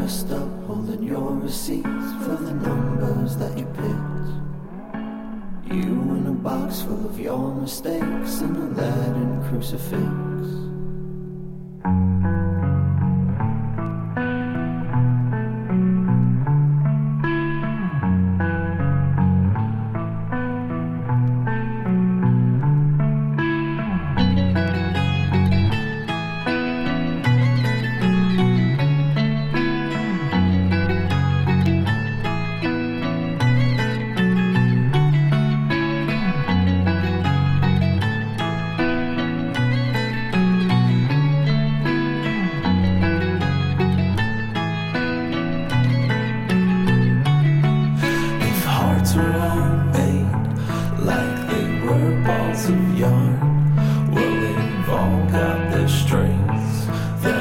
dressed up, holding your receipts for the numbers that you picked. You in a box full of your mistakes and a Latin crucifix. Of yarn, well, they've all got their strengths, their